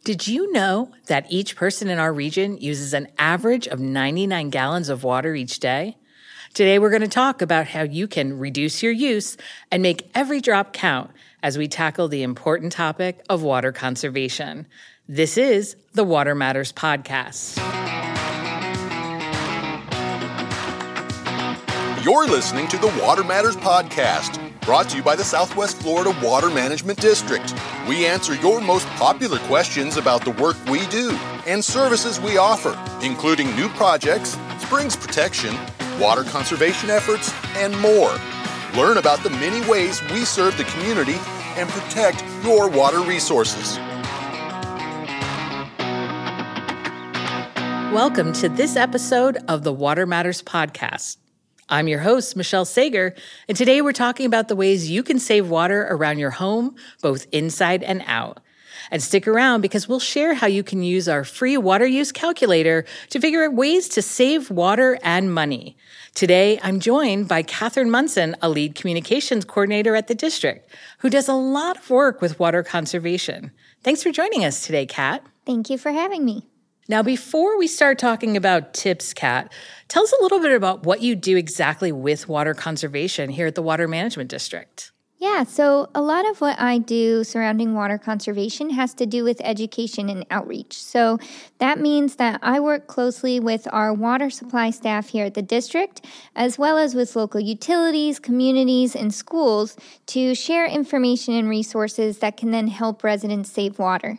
Did you know that each person in our region uses an average of 99 gallons of water each day? Today, we're going to talk about how you can reduce your use and make every drop count as we tackle the important topic of water conservation. This is the Water Matters Podcast. You're listening to the Water Matters Podcast, brought to you by the Southwest Florida Water Management District. We answer your most popular questions about the work we do and services we offer, including new projects, springs protection, water conservation efforts, and more. Learn about the many ways we serve the community and protect your water resources. Welcome to this episode of the Water Matters Podcast. I'm your host, Michelle Sager, and today we're talking about the ways you can save water around your home, both inside and out. And stick around because we'll share how you can use our free water use calculator to figure out ways to save water and money. Today, I'm joined by Catherine Munson, a lead communications coordinator at the district, who does a lot of work with water conservation. Thanks for joining us today, Kat. Thank you for having me. Now, before we start talking about tips, Kat, tell us a little bit about what you do exactly with water conservation here at the Water Management District. Yeah, so a lot of what I do surrounding water conservation has to do with education and outreach. So that means that I work closely with our water supply staff here at the district, as well as with local utilities, communities, and schools to share information and resources that can then help residents save water.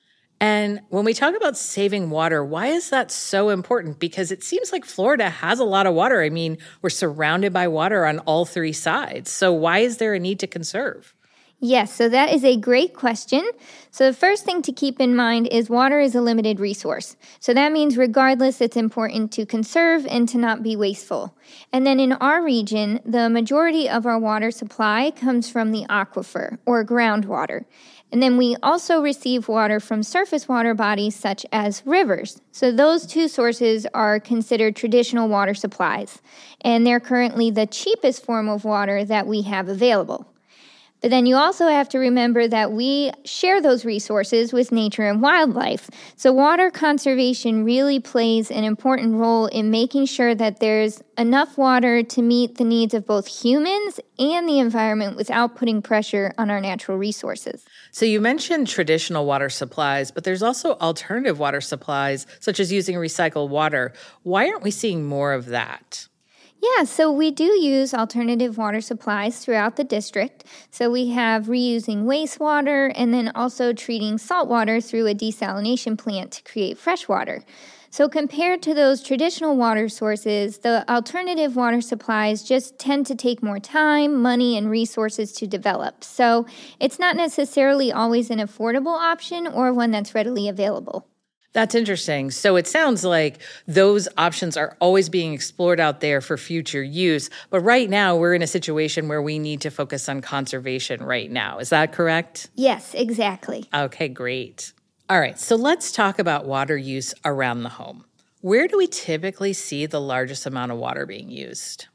And when we talk about saving water, why is that so important? Because it seems like Florida has a lot of water. I mean, we're surrounded by water on all three sides. So why is there a need to conserve? Yes, so that is a great question. So the first thing to keep in mind is water is a limited resource. So that means regardless, it's important to conserve and to not be wasteful. And then in our region, the majority of our water supply comes from the aquifer or groundwater. And then we also receive water from surface water bodies such as rivers. So those two sources are considered traditional water supplies. And they're currently the cheapest form of water that we have available. But then you also have to remember that we share those resources with nature and wildlife. So water conservation really plays an important role in making sure that there's enough water to meet the needs of both humans and the environment without putting pressure on our natural resources. So you mentioned traditional water supplies, but there's also alternative water supplies, such as using recycled water. Why aren't we seeing more of that? Yeah, so we do use alternative water supplies throughout the district. So we have reusing wastewater and then also treating salt water through a desalination plant to create fresh water. So compared to those traditional water sources, the alternative water supplies just tend to take more time, money, and resources to develop. So it's not necessarily always an affordable option or one that's readily available. That's interesting. So it sounds like those options are always being explored out there for future use. But right now, we're in a situation where we need to focus on conservation right now. Is that correct? Yes, exactly. Okay, great. All right, so let's talk about water use around the home. Where do we typically see the largest amount of water being used?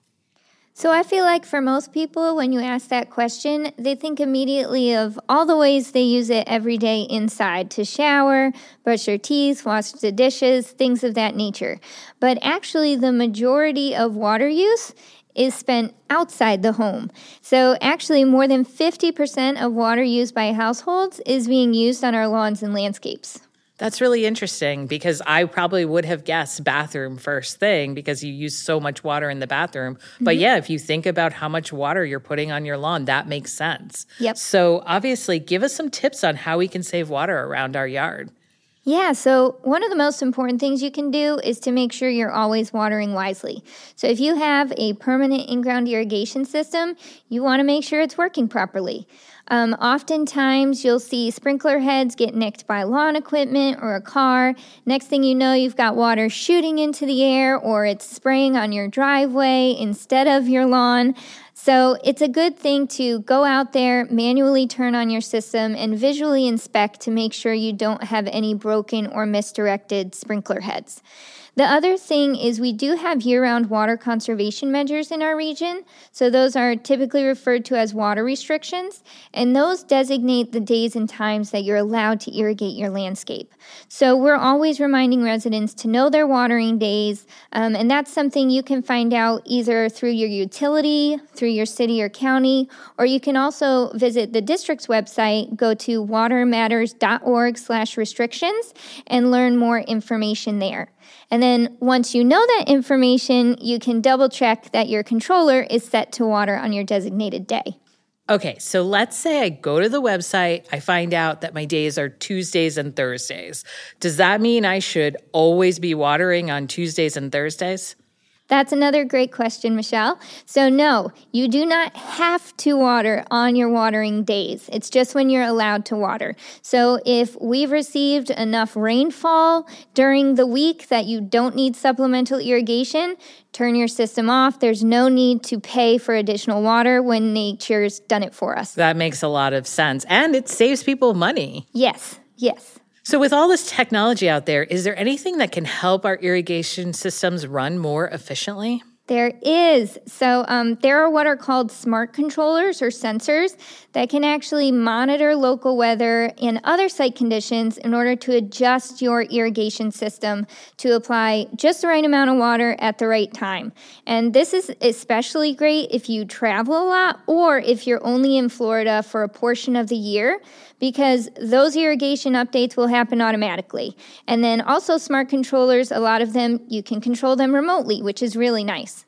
So I feel like for most people, when you ask that question, they think immediately of all the ways they use it every day inside to shower, brush their teeth, wash the dishes, things of that nature. But actually, the majority of water use is spent outside the home. So actually, more than 50% of water used by households is being used on our lawns and landscapes. That's really interesting because I probably would have guessed bathroom first thing because you use so much water in the bathroom. But yeah, if you think about how much water you're putting on your lawn, that makes sense. Yep. So obviously, give us some tips on how we can save water around our yard. Yeah, so one of the most important things you can do is to make sure you're always watering wisely. So if you have a permanent in-ground irrigation system, you want to make sure it's working properly. Oftentimes, you'll see sprinkler heads get nicked by lawn equipment or a car. Next thing you know, you've got water shooting into the air or it's spraying on your driveway instead of your lawn. So it's a good thing to go out there, manually turn on your system, and visually inspect to make sure you don't have any broken or misdirected sprinkler heads. The other thing is we do have year-round water conservation measures in our region. So those are typically referred to as water restrictions, and those designate the days and times that you're allowed to irrigate your landscape. So we're always reminding residents to know their watering days, and that's something you can find out either through your utility, through your city or county, or you can also visit the district's website, go to watermatters.org/restrictions, and learn more information there. And then once you know that information, you can double check that your controller is set to water on your designated day. Okay, so let's say I go to the website, I find out that my days are Tuesdays and Thursdays. Does that mean I should always be watering on Tuesdays and Thursdays? That's another great question, Michelle. So no, you do not have to water on your watering days. It's just when you're allowed to water. So if we've received enough rainfall during the week that you don't need supplemental irrigation, turn your system off. There's no need to pay for additional water when nature's done it for us. That makes a lot of sense. And it saves people money. Yes. So with all this technology out there, is there anything that can help our irrigation systems run more efficiently? There is. So there are what are called smart controllers or sensors that can actually monitor local weather and other site conditions in order to adjust your irrigation system to apply just the right amount of water at the right time. And this is especially great if you travel a lot or if you're only in Florida for a portion of the year, because those irrigation updates will happen automatically. And then also smart controllers, a lot of them, you can control them remotely, which is really nice.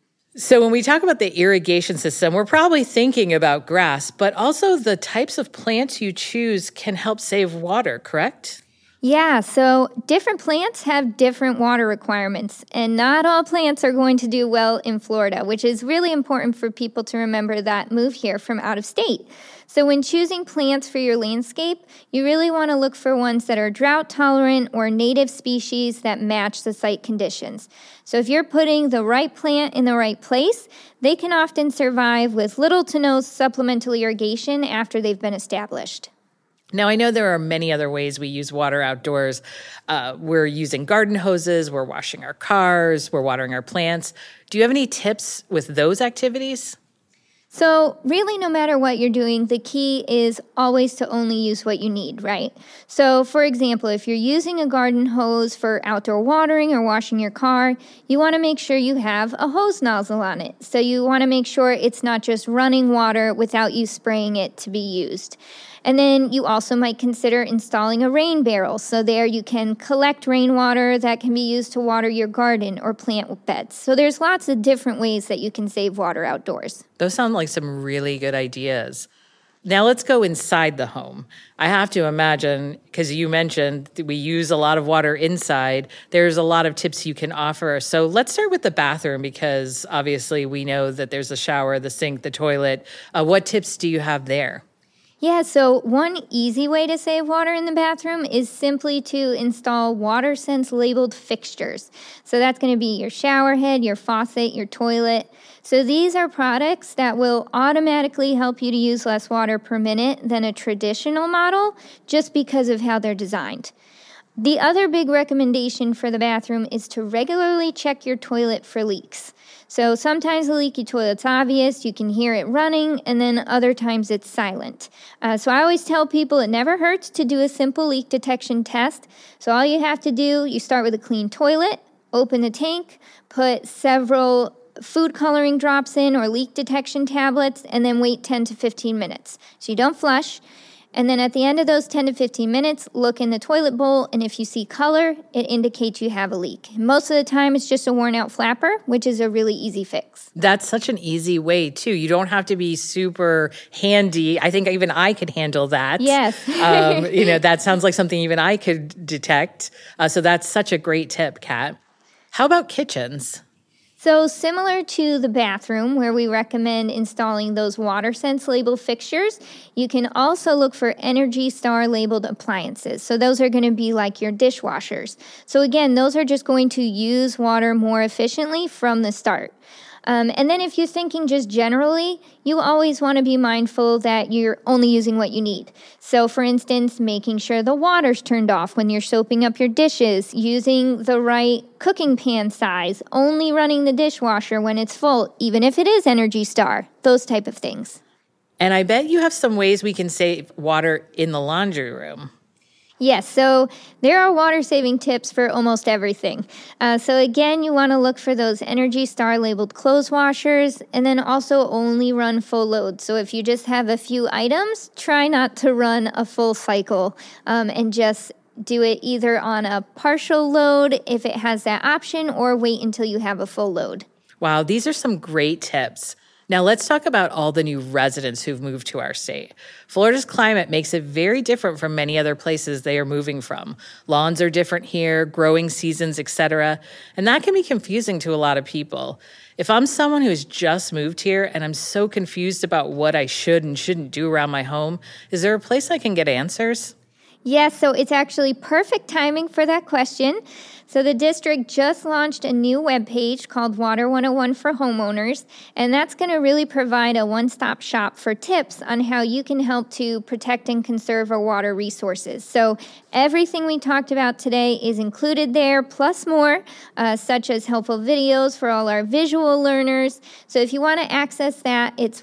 So when we talk about the irrigation system, we're probably thinking about grass, but also the types of plants you choose can help save water, correct? Yeah, so different plants have different water requirements, and not all plants are going to do well in Florida, which is really important for people to remember that move here from out of state. So when choosing plants for your landscape, you really want to look for ones that are drought tolerant or native species that match the site conditions. So if you're putting the right plant in the right place, they can often survive with little to no supplemental irrigation after they've been established. Now, I know there are many other ways we use water outdoors. We're using garden hoses, we're washing our cars, we're watering our plants. Do you have any tips with those activities? So really, no matter what you're doing, the key is always to only use what you need, right? So for example, if you're using a garden hose for outdoor watering or washing your car, you want to make sure you have a hose nozzle on it. So you want to make sure it's not just running water without you spraying it to be used. And then you also might consider installing a rain barrel. So there you can collect rainwater that can be used to water your garden or plant beds. So there's lots of different ways that you can save water outdoors. Those sound like some really good ideas. Now let's go inside the home. I have to imagine, because you mentioned we use a lot of water inside, there's a lot of tips you can offer. So let's start with the bathroom, because obviously we know that there's a shower, the sink, the toilet. What tips do you have there? Yeah, so one easy way to save water in the bathroom is simply to install WaterSense labeled fixtures. So that's going to be your shower head, your faucet, your toilet. So these are products that will automatically help you to use less water per minute than a traditional model just because of how they're designed. The other big recommendation for the bathroom is to regularly check your toilet for leaks. So sometimes a leaky toilet's obvious, you can hear it running, and then other times it's silent. So I always tell people it never hurts to do a simple leak detection test. So all you have to do, you start with a clean toilet, open the tank, put several food coloring drops in or leak detection tablets, and then wait 10 to 15 minutes. So you don't flush. And then at the end of those 10 to 15 minutes, look in the toilet bowl, and if you see color, it indicates you have a leak. Most of the time, it's just a worn-out flapper, which is a really easy fix. That's such an easy way, too. You don't have to be super handy. I think even I could handle that. Yes. That sounds like something even I could detect. So that's such a great tip, Kat. How about kitchens? So similar to the bathroom, where we recommend installing those WaterSense labeled fixtures, you can also look for Energy Star labeled appliances. So those are going to be like your dishwashers. So again, those are just going to use water more efficiently from the start. And then if you're thinking just generally, you always want to be mindful that you're only using what you need. So for instance, making sure the water's turned off when you're soaping up your dishes, using the right cooking pan size, only running the dishwasher when it's full, even if it is Energy Star, those type of things. And I bet you have some ways we can save water in the laundry room. Yes, so there are water-saving tips for almost everything. So again, you want to look for those Energy Star labeled clothes washers, and then also only run full load. So if you just have a few items, try not to run a full cycle and just do it either on a partial load if it has that option, or wait until you have a full load. Wow, these are some great tips. Now let's talk about all the new residents who've moved to our state. Florida's climate makes it very different from many other places they are moving from. Lawns are different here, growing seasons, etc. And that can be confusing to a lot of people. If I'm someone who's just moved here and I'm so confused about what I should and shouldn't do around my home, is there a place I can get answers? Yes, so it's actually perfect timing for that question. So the district just launched a new webpage called Water 101 for homeowners, and that's going to really provide a one-stop shop for tips on how you can help to protect and conserve our water resources. So everything we talked about today is included there, plus more, such as helpful videos for all our visual learners. So if you want to access that, it's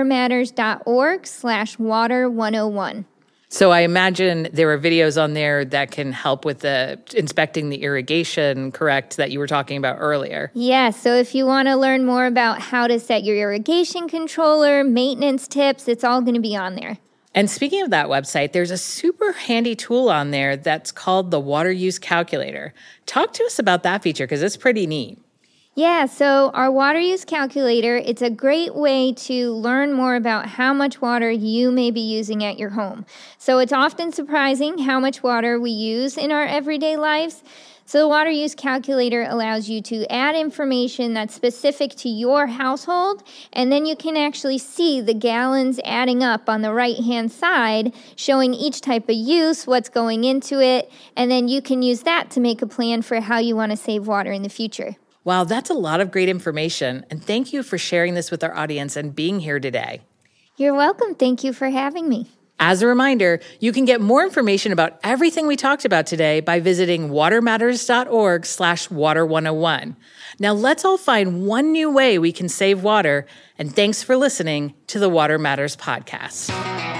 watermatters.org/water101. So I imagine there are videos on there that can help with the inspecting the irrigation, correct, that you were talking about earlier. Yes, so if you want to learn more about how to set your irrigation controller, maintenance tips, it's all going to be on there. And speaking of that website, there's a super handy tool on there that's called the Water Use Calculator. Talk to us about that feature because it's pretty neat. Yeah, so our water use calculator, it's a great way to learn more about how much water you may be using at your home. So it's often surprising how much water we use in our everyday lives. So the water use calculator allows you to add information that's specific to your household, and then you can actually see the gallons adding up on the right-hand side, showing each type of use, what's going into it, and then you can use that to make a plan for how you want to save water in the future. Wow, that's a lot of great information, and thank you for sharing this with our audience and being here today. You're welcome. Thank you for having me. As a reminder, you can get more information about everything we talked about today by visiting watermatters.org/water101. Now let's all find one new way we can save water, and thanks for listening to the Water Matters podcast.